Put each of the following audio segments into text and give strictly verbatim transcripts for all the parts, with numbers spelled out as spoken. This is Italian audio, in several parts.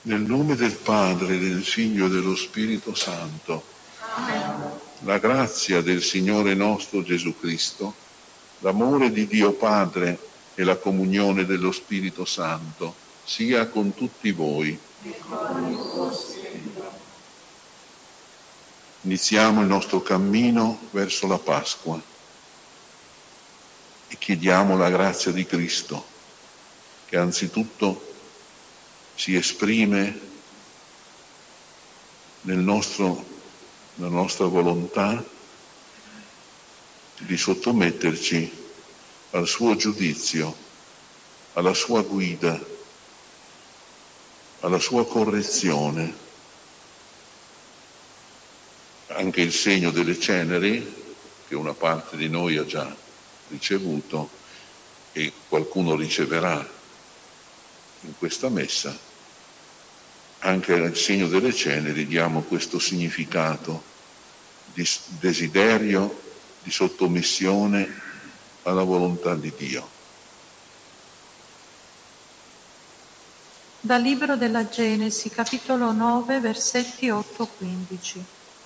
Nel nome del Padre, del Figlio e dello Spirito Santo. Amen. La grazia del Signore nostro Gesù Cristo, l'amore di Dio Padre e la comunione dello Spirito Santo sia con tutti voi. Iniziamo il nostro cammino verso la Pasqua e chiediamo la grazia di Cristo, che anzitutto si esprime nel nostro, nella nostra volontà di sottometterci al suo giudizio, alla sua guida, alla sua correzione. Anche il segno delle ceneri, che una parte di noi ha già ricevuto e qualcuno riceverà in questa messa, anche al segno delle ceneri diamo questo significato di desiderio, di sottomissione alla volontà di Dio. Dal libro della Genesi, capitolo nove, versetti otto quindici.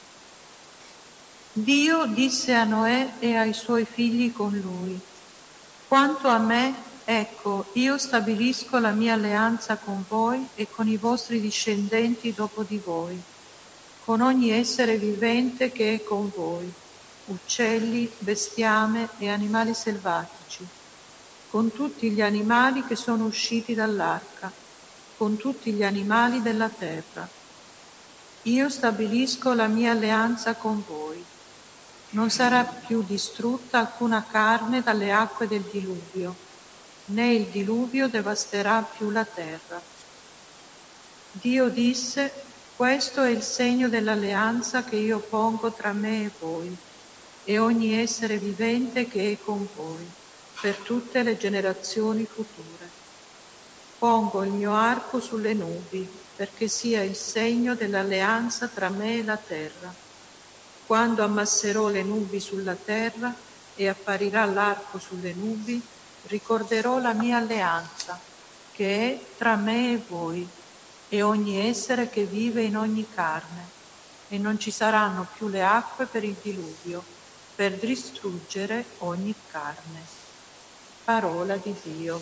Dio disse a Noè e ai suoi figli con lui: quanto a me, ecco, io stabilisco la mia alleanza con voi e con i vostri discendenti dopo di voi, con ogni essere vivente che è con voi, uccelli, bestiame e animali selvatici, con tutti gli animali che sono usciti dall'arca, con tutti gli animali della terra. Io stabilisco la mia alleanza con voi. Non sarà più distrutta alcuna carne dalle acque del diluvio, né il diluvio devasterà più la terra. Dio disse: questo è il segno dell'alleanza che io pongo tra me e voi, e ogni essere vivente che è con voi, per tutte le generazioni future. Pongo il mio arco sulle nubi, perché sia il segno dell'alleanza tra me e la terra. Quando ammasserò le nubi sulla terra e apparirà l'arco sulle nubi, ricorderò la mia alleanza, che è tra me e voi, e ogni essere che vive in ogni carne, e non ci saranno più le acque per il diluvio, per distruggere ogni carne. Parola di Dio.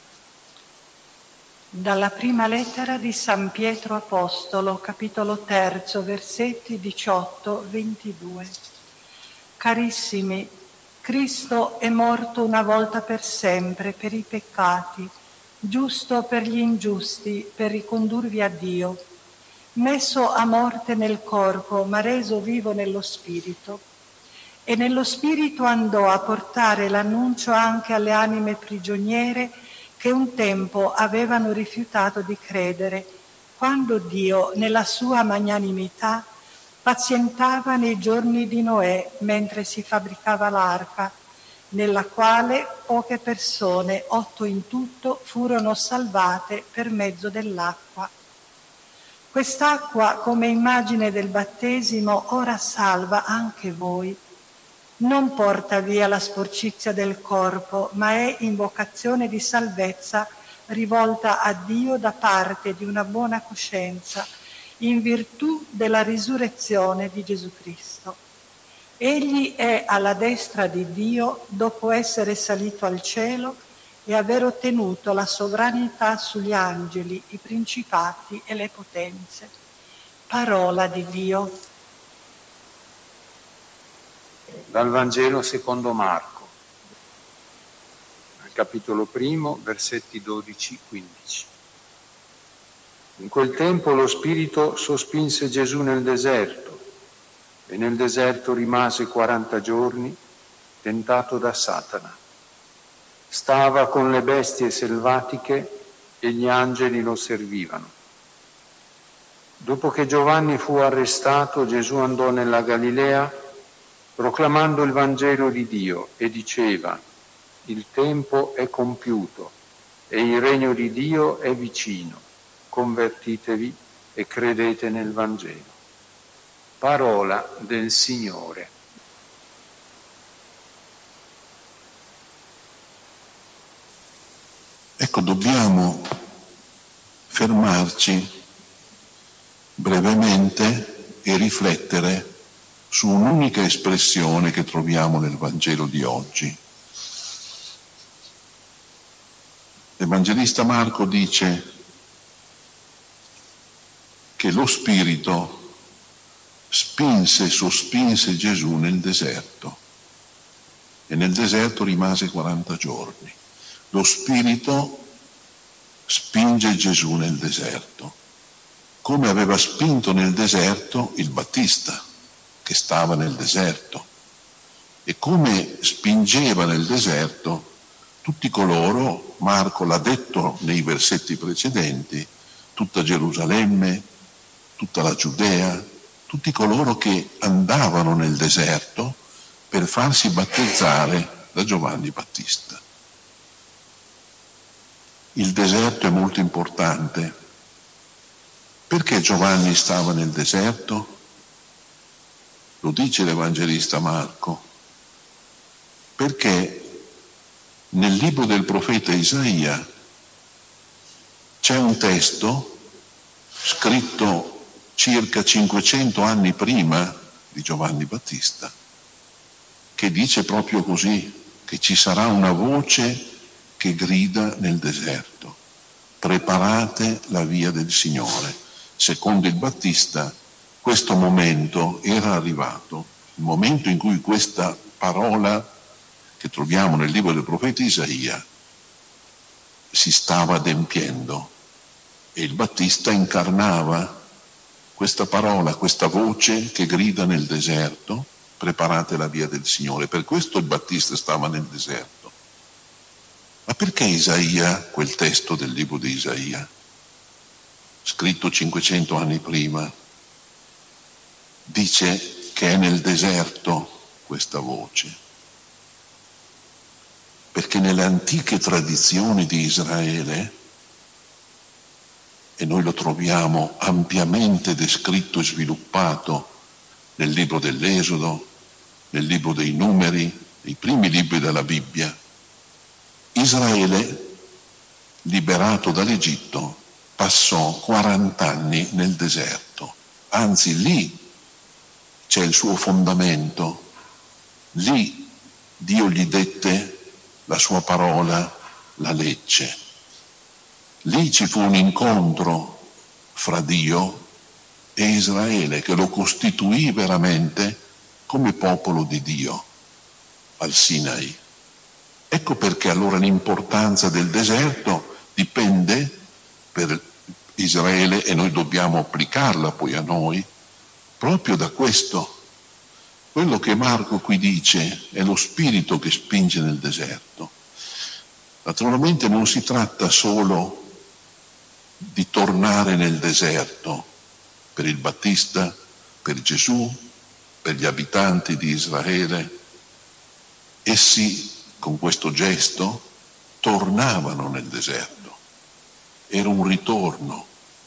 Dalla prima lettera di San Pietro Apostolo, capitolo terzo, versetti diciotto ventidue. Carissimi, Cristo è morto una volta per sempre per i peccati, giusto per gli ingiusti, per ricondurvi a Dio, messo a morte nel corpo, ma reso vivo nello spirito. E nello spirito andò a portare l'annuncio anche alle anime prigioniere che un tempo avevano rifiutato di credere, quando Dio, nella sua magnanimità, pazientava nei giorni di Noè mentre si fabbricava l'arca, nella quale poche persone, otto in tutto, furono salvate per mezzo dell'acqua. Quest'acqua, come immagine del battesimo, ora salva anche voi. Non porta via la sporcizia del corpo, ma è invocazione di salvezza rivolta a Dio da parte di una buona coscienza, in virtù della risurrezione di Gesù Cristo. Egli è alla destra di Dio dopo essere salito al cielo e aver ottenuto la sovranità sugli angeli, i principati e le potenze. Parola di Dio. Dal Vangelo secondo Marco, capitolo primo, versetti dodici quindici. In quel tempo lo Spirito sospinse Gesù nel deserto e nel deserto rimase quaranta giorni tentato da Satana. Stava con le bestie selvatiche e gli angeli lo servivano. Dopo che Giovanni fu arrestato, Gesù andò nella Galilea proclamando il Vangelo di Dio e diceva: il tempo è compiuto e il regno di Dio è vicino. Convertitevi e credete nel Vangelo. Parola del Signore. Ecco, dobbiamo fermarci brevemente e riflettere su un'unica espressione che troviamo nel Vangelo di oggi. L'Evangelista Marco dice che lo Spirito spinse e sospinse Gesù nel deserto e nel deserto rimase quaranta giorni. Lo Spirito spinge Gesù nel deserto, come aveva spinto nel deserto il Battista, che stava nel deserto, e come spingeva nel deserto tutti coloro, Marco l'ha detto nei versetti precedenti, tutta Gerusalemme, tutta la Giudea, tutti coloro che andavano nel deserto per farsi battezzare da Giovanni Battista. Il deserto è molto importante. Perché Giovanni stava nel deserto? Lo dice l'Evangelista Marco. Perché nel libro del profeta Isaia c'è un testo scritto circa cinquecento anni prima di Giovanni Battista che dice proprio così, che ci sarà una voce che grida nel deserto: preparate la via del Signore. Secondo il Battista questo momento era arrivato, il momento in cui questa parola che troviamo nel libro del profeta Isaia si stava adempiendo, e il Battista incarnava questa parola, questa voce che grida nel deserto: preparate la via del Signore. Per questo il Battista stava nel deserto. Ma perché Isaia, quel testo del libro di Isaia, scritto cinquecento anni prima, dice che è nel deserto questa voce? Perché nelle antiche tradizioni di Israele, e noi lo troviamo ampiamente descritto e sviluppato nel libro dell'Esodo, nel libro dei Numeri, nei primi libri della Bibbia, Israele, liberato dall'Egitto, passò quaranta anni nel deserto. Anzi, lì c'è il suo fondamento, lì Dio gli dette la sua parola, la legge. Lì ci fu un incontro fra Dio e Israele che lo costituì veramente come popolo di Dio al Sinai. Ecco perché allora l'importanza del deserto dipende per Israele, e noi dobbiamo applicarla poi a noi, proprio da questo. Quello che Marco qui dice è lo Spirito che spinge nel deserto. Naturalmente non si tratta solo di tornare nel deserto per il Battista, per Gesù, per gli abitanti di Israele. Essi con questo gesto tornavano nel deserto. Era un ritorno,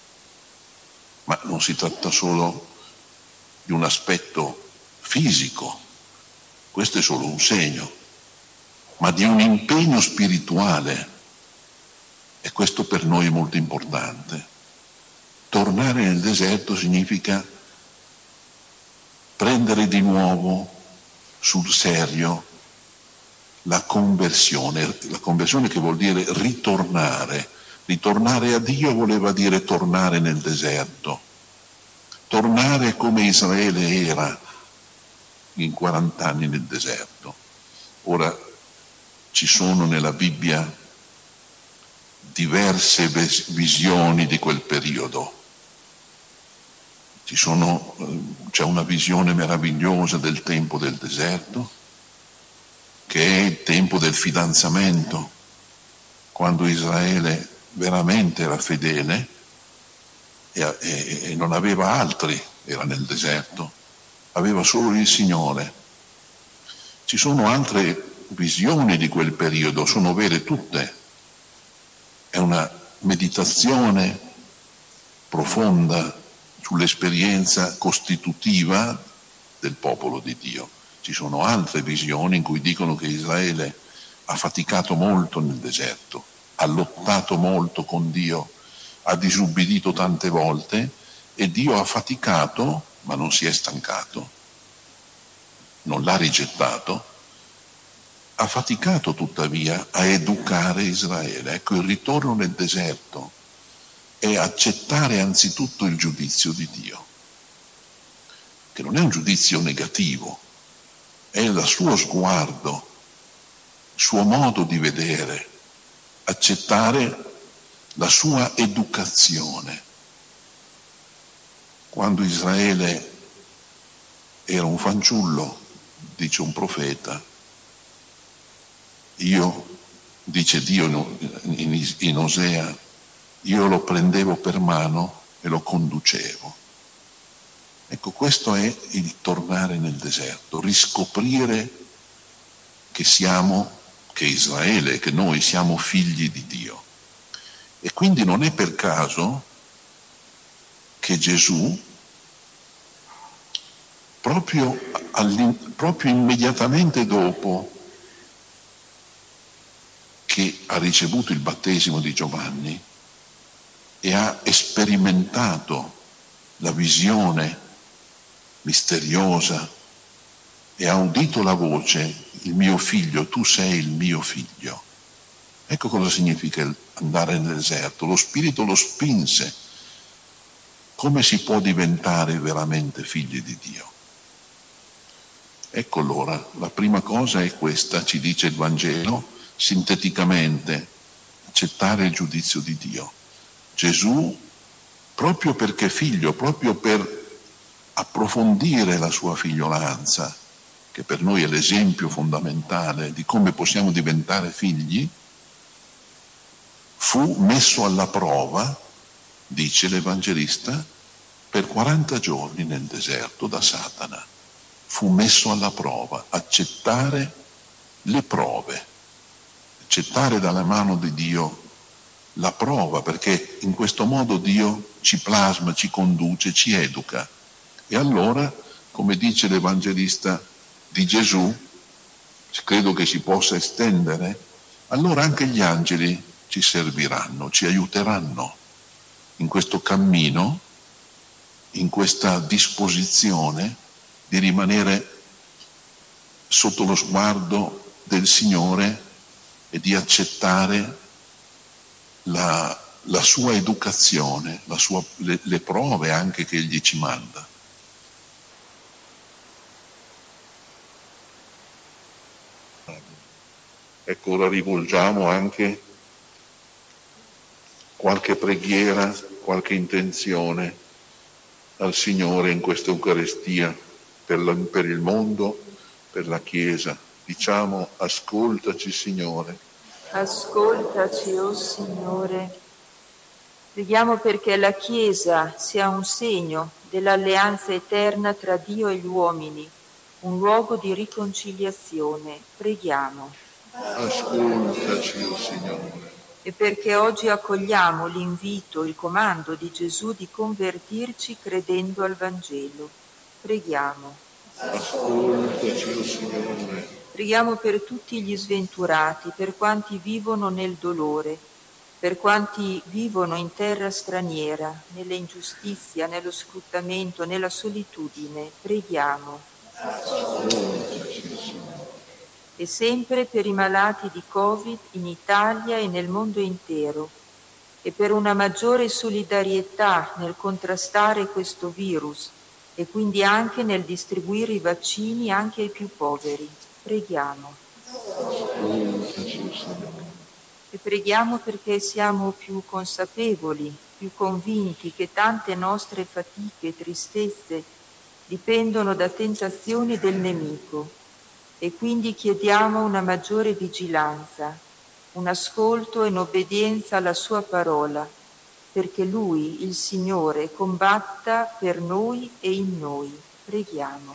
ma non si tratta solo di un aspetto fisico, questo è solo un segno, ma di un impegno spirituale, e questo per noi è molto importante. Tornare nel deserto significa prendere di nuovo sul serio la conversione, la conversione che vuol dire ritornare. Ritornare a Dio voleva dire tornare nel deserto, tornare come Israele era in quaranta anni nel deserto. Ora, ci sono nella Bibbia diverse visioni di quel periodo. Ci sono, c'è una visione meravigliosa del tempo del deserto, che è il tempo del fidanzamento, quando Israele veramente era fedele e, e, e non aveva altri, era nel deserto, aveva solo il Signore. Ci sono altre visioni di quel periodo, sono vere tutte. È una meditazione profonda sull'esperienza costitutiva del popolo di Dio. Ci sono altre visioni in cui dicono che Israele ha faticato molto nel deserto, ha lottato molto con Dio, ha disubbidito tante volte E Dio ha faticato, ma non si è stancato, non l'ha rigettato, ha faticato tuttavia a educare Israele. Ecco, il ritorno nel deserto è accettare anzitutto il giudizio di Dio, che non è un giudizio negativo, è il suo sguardo, il suo modo di vedere, accettare la sua educazione. Quando Israele era un fanciullo, dice un profeta, io, dice Dio in, in Osea, io lo prendevo per mano e lo conducevo. Ecco, questo è il tornare nel deserto, riscoprire che siamo, che Israele, che noi siamo figli di Dio. E quindi non è per caso che Gesù, proprio, proprio immediatamente dopo che ha ricevuto il battesimo di Giovanni e ha sperimentato la visione misteriosa e ha udito la voce, il mio figlio, tu sei il mio figlio. Ecco cosa significa andare nel deserto. Lo Spirito lo spinse. Come si può diventare veramente figli di Dio? Ecco allora, la prima cosa è questa, ci dice il Vangelo, sinteticamente, accettare il giudizio di Dio. Gesù, proprio perché figlio, proprio per approfondire la sua figliolanza, che per noi è l'esempio fondamentale di come possiamo diventare figli, fu messo alla prova, dice l'Evangelista, per quaranta giorni nel deserto da Satana. Fu messo alla prova, accettare le prove, accettare dalla mano di Dio la prova, perché in questo modo Dio ci plasma, ci conduce, ci educa. E allora, come dice l'Evangelista di Gesù, credo che si possa estendere, allora anche gli angeli ci serviranno, ci aiuteranno in questo cammino, in questa disposizione di rimanere sotto lo sguardo del Signore e di accettare la, la sua educazione, la sua, le, le prove anche che Egli ci manda. Ecco, ora rivolgiamo anche qualche preghiera, qualche intenzione al Signore in questa Eucaristia, per, la, per il mondo, per la Chiesa. Diciamo, ascoltaci Signore. Ascoltaci, o Signore. Preghiamo perché la Chiesa sia un segno dell'alleanza eterna tra Dio e gli uomini, un luogo di riconciliazione. Preghiamo. Ascoltaci, o Signore. E perché oggi accogliamo l'invito, il comando di Gesù di convertirci credendo al Vangelo. Preghiamo. Ascoltaci, o Signore. Preghiamo per tutti gli sventurati, per quanti vivono nel dolore, per quanti vivono in terra straniera, nell'ingiustizia, nello sfruttamento, nella solitudine. Preghiamo. Ascoltaci, Signore. E sempre per i malati di Covid in Italia e nel mondo intero, e per una maggiore solidarietà nel contrastare questo virus e quindi anche nel distribuire i vaccini anche ai più poveri. Preghiamo. Ascoltaci, Signore. E preghiamo perché siamo più consapevoli, più convinti che tante nostre fatiche e tristezze dipendono da tentazioni del nemico e quindi chiediamo una maggiore vigilanza, un ascolto e un'obbedienza alla sua parola, perché Lui, il Signore, combatta per noi e in noi. Preghiamo.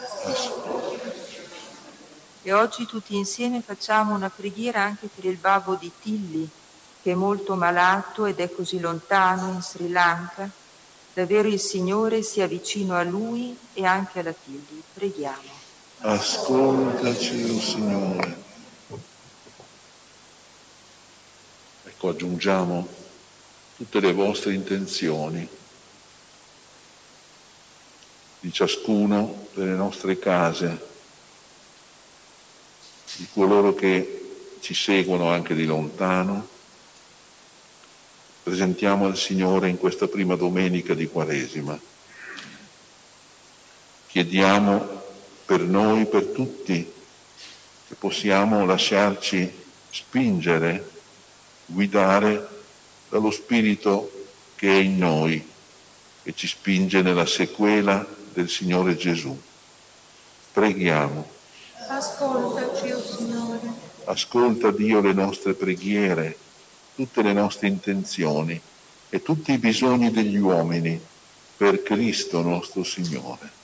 E oggi tutti insieme facciamo una preghiera anche per il babbo di Tilly, che è molto malato ed è così lontano in Sri Lanka. Davvero il Signore sia vicino a lui e anche alla Tilly. Preghiamo. Ascoltaci, o Signore. Ecco, aggiungiamo tutte le vostre intenzioni di ciascuno delle nostre case, di coloro che ci seguono anche di lontano. Presentiamo al Signore in questa prima domenica di Quaresima. Chiediamo per noi, per tutti, che possiamo lasciarci spingere, guidare dallo Spirito che è in noi, che ci spinge nella sequela del Signore Gesù. Preghiamo. Ascoltaci, o Signore. Ascolta, Dio, le nostre preghiere, tutte le nostre intenzioni e tutti i bisogni degli uomini, per Cristo nostro Signore.